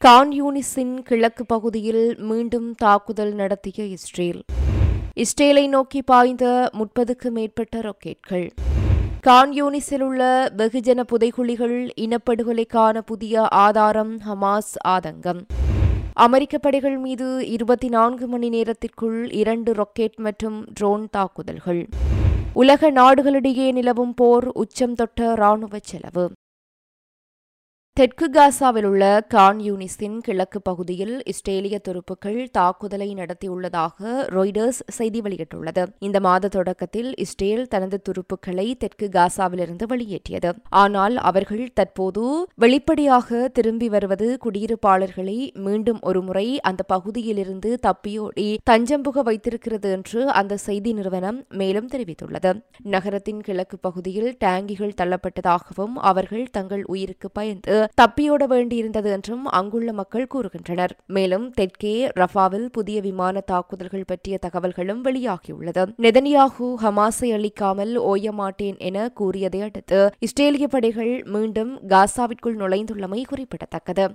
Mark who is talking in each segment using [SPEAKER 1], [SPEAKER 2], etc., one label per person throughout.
[SPEAKER 1] கான் யூனிஸின் கிழக்கு பகுதியில் மீண்டும் தாக்குதல் நடத்திய இஸ்ரேல். இஸ்ரேலை நோக்கி பாய்ந்த 30க்கும் மேற்பட்ட ராக்கெட்கள். கான் யூனிஸில் உள்ள வெகுஜன புதைகுழிகள் இனப்படுகொலைக்கான புதிய ஆதாரம். ஹமாஸ் ஆதங்கம். அமெரிக்க படைகள் மீது 24 மணி நேரத்திற்குள் 2 ராக்கெட் மற்றும் ட்ரோன் தாக்குதல்கள். உலக நாடுகளிடையே நிலவும் போர் உச்சம் தொட்ட ராணுவ செலவு. தெற்கு காசாவில் உள்ள கான் யூனிஸின் கிழக்கு பகுதியில் இஸ்ரேலிய துருப்புக்கள் தாக்குதலை நடத்தியுள்ளதாக ராய்டர்ஸ் செய்தி வெளியிட்டுள்ளது. இந்த மாத தொடக்கத்தில் இஸ்ரேல் தனது துருப்புக்களை தெற்கு காசாவிலிருந்து வெளியேற்றியது. ஆனால் அவர்கள் தற்போது வெளிப்படையாக திரும்பி வருவது குடியிருப்பாளர்களை மீண்டும் ஒருமுறை அந்த பகுதியிலிருந்து தப்பியோடி தஞ்சம் புக வைத்திருக்கிறது என்று அந்த செய்தி நிறுவனம் மேலும் தெரிவித்துள்ளது. நகரத்தின் கிழக்கு பகுதியில் டேங்கிகள் தள்ளப்பட்டதாகவும் அவர்கள் தங்கள் உயிருக்கு பயந்து தப்பியோட வேண்டியிருந்தது என்றும் அங்குள்ள மக்கள் கூறுகின்றனர். மேலும் தெற்கே ரஃபாவில் புதிய விமான தாக்குதல்கள் பற்றிய தகவல்களும் வெளியாகியுள்ளது. நெதன்யாகு ஹமாஸை அழிக்காமல் ஓய மாட்டேன் என கூறியதை அடுத்து இஸ்ரேலிய படைகள் மீண்டும் காசாவிற்குள் நுழைந்துள்ளமை குறிப்பிடத்தக்கது.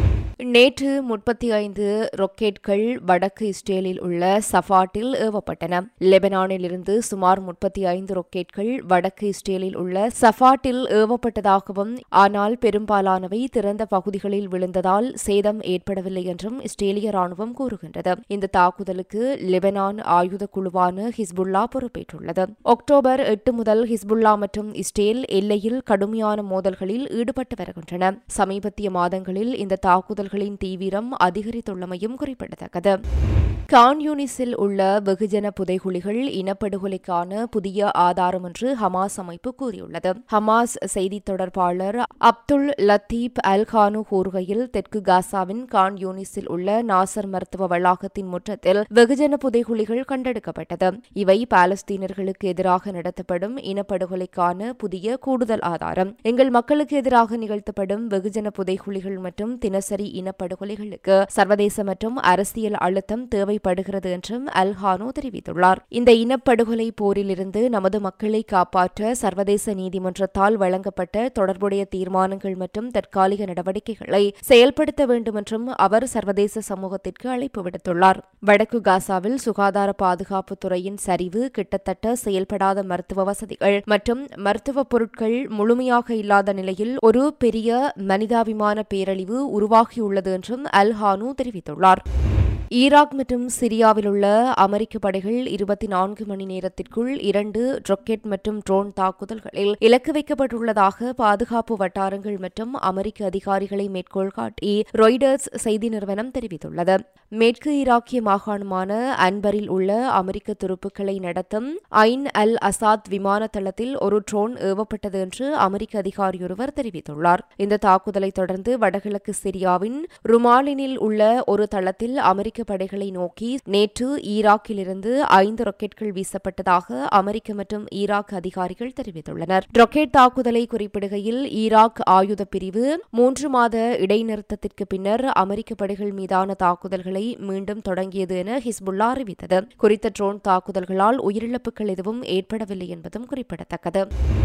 [SPEAKER 1] நேற்று 35 ராக்கெட்கள் வடக்கு இஸ்ரேலில் உள்ள சஃபாட்டில் ஏவப்பட்டன. லெபனானிலிருந்து சுமார் 35 ராக்கெட்கள் வடக்கு இஸ்ரேலில் உள்ள சஃபாட்டில் ஏவப்பட்டதாகவும் ஆனால் பெரும்பாலானவை திறந்த பகுதிகளில் விழுந்ததால் சேதம் ஏற்படவில்லை என்றும் இஸ்ரேலிய ராணுவம் கூறுகின்றது. இந்த தாக்குதலுக்கு லெபனான் ஆயுத குழுவான ஹிஸ்புல்லா பொறுப்பேற்றுள்ளது. அக்டோபர் 8 முதல் ஹிஸ்புல்லா மற்றும் இஸ்ரேல் எல்லையில் கடுமையான மோதல்களில் ஈடுபட்டு வருகின்றன. சமீபத்திய மாதங்களில் இந்த தாக்குதல்களின் தீவிரம் அதிகரித்துள்ளமையும் குறிப்பிடத்தக்கது. கான் யூனிஸில் உள்ள வெகுஜன புதைகுழிகள் இனப்படுகொலைக்கான புதிய ஆதாரம் என்று ஹமாஸ் அமைப்பு கூறியுள்ளது. ஹமாஸ் செய்தி தொடர்பாளர் அப்துல் லத்தீப் அல் கானு கூறுகையில், தெற்கு காசாவின் கான் யூனிஸில் உள்ள நாசர் மருத்துவ வளாகத்தின் முற்றத்தில் வெகுஜன புதைகுழிகள் கண்டெடுக்கப்பட்டது. இவை பாலஸ்தீனர்களுக்கு எதிராக நடத்தப்படும் இனப்படுகொலைக்கான புதிய கூடுதல் ஆதாரம். எங்கள் மக்களுக்கு எதிராக நிகழ்த்தப்படும் வெகுஜன புதைகுழிகள் மற்றும் தினசரி இனப்படுகொலைகளுக்கு சர்வதேச மற்றும் அரசியல் அழுத்தம் தேவைப்படுகிறது என்றும் அல் ஹானோ தெரிவித்துள்ளார். இந்த இனப்படுகொலை போரிலிருந்து நமது மக்களை காப்பாற்ற சர்வதேச நீதிமன்றத்தால் வழங்கப்பட்ட தொடர்புடைய தீர்மானங்கள் மற்றும் தற்காலிக நடவடிக்கைகளை செயல்படுத்த வேண்டும் என்றும் அவர் சர்வதேச சமூகத்திற்கு அழைப்பு விடுத்துள்ளார். வடக்கு காசாவில் சுகாதார பாதுகாப்பு துறையின் சரிவு, கிட்டத்தட்ட செயல்படாத மருத்துவ வசதிகள் மற்றும் மருத்துவ பொருட்கள் முழுமையாக இல்லாத நிலையில் ஒரு பெரிய மனிதாபிமான பேரழிவு உருவாகியுள்ளது என்றும் அல் ஹானு தெரிவித்துள்ளார். ஈராக் மற்றும் சிரியாவில் உள்ள அமெரிக்க படைகள் 24 மணி நேரத்திற்குள் 2 ராக்கெட் மற்றும் ட்ரோன் தாக்குதல்களில் இலக்கு வைக்கப்பட்டுள்ளதாக பாதுகாப்பு வட்டாரங்கள் மற்றும் அமெரிக்க அதிகாரிகளை மேற்கோள் காட்டி ராய்டர்ஸ் செய்தி நிறுவனம் தெரிவித்துள்ளது. மேற்கு ஈராக்கிய மாகாணமான அன்பரில் உள்ள அமெரிக்க துருப்புக்களை நடத்தும் ஐன் அல் அசாத் விமான தளத்தில் ஒரு ட்ரோன் ஏவப்பட்டது என்று அமெரிக்க அதிகாரியொருவர் தெரிவித்துள்ளார். இந்த தாக்குதலை தொடர்ந்து வடகிழக்கு சிரியாவின் ருமாலினில் உள்ள ஒரு தளத்தில் அமெரிக்க படைகளை நோக்கி நேற்று ஈராக்கிலிருந்து 5 ராக்கெட்கள் வீசப்பட்டதாக அமெரிக்க மற்றும் ஈராக் அதிகாரிகள் தெரிவித்துள்ளனர். ராக்கெட் தாக்குதலை குறிப்பிடுகையில், ஈராக் ஆயுத பிரிவு 3 மாத இடைநிறுத்தத்திற்கு பின்னர் அமெரிக்க படைகள் மீதான தாக்குதல்களை மீண்டும் தொடங்கியது என ஹிஸ்புல்லா அறிவித்தது. குறித்த ட்ரோன் தாக்குதல்களால் உயிரிழப்புகள் எதுவும் ஏற்படவில்லை என்பதும் குறிப்பிடத்தக்கது.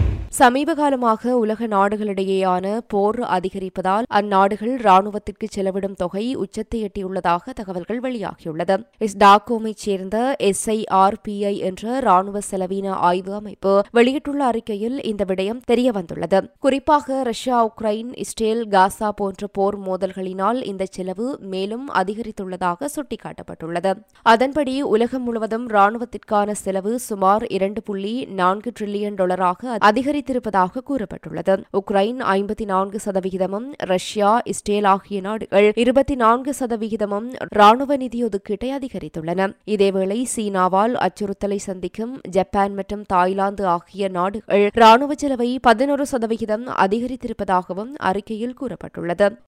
[SPEAKER 1] சமீப காலமாக உலக நாடுகளிடையேயான போர் அதிகரிப்பதால் அந்நாடுகள் ராணுவத்திற்கு செலவிடும் தொகை உச்சத்தை எட்டியுள்ளதாக தகவல்கள் வெளியாகியுள்ளது. டாக்கோமைச் சேர்ந்த SIRPI என்ற ராணுவ செலவின ஆய்வு அமைப்பு வெளியிட்டுள்ள அறிக்கையில் இந்த விடயம் தெரியவந்துள்ளது. குறிப்பாக ரஷ்யா, உக்ரைன், இஸ்ரேல், காசா போன்ற போர் மோதல்களினால் இந்த செலவு மேலும் அதிகரித்துள்ளதாக சுட்டிக்காட்டப்பட்டுள்ளது. அதன்படி உலகம் முழுவதும் ராணுவத்திற்கான செலவு சுமார் $2.4 டிரில்லியன் அதிகரித்திருப்பதாக கூறப்பட்டுள்ளது. உக்ரைன் 54%, ரஷ்யா, இஸ்ரேல் ஆகிய நாடுகள் 24% ராணுவ நிதி ஒதுக்கீட்டை அதிகரித்துள்ளன. இதேவேளை சீனாவால் அச்சுறுத்தலை சந்திக்கும் ஜப்பான் மற்றும் தாய்லாந்து ஆகிய நாடுகள் ராணுவ செலவை 11% அதிகரித்திருப்பதாகவும் அறிக்கையில் கூறப்பட்டுள்ளது.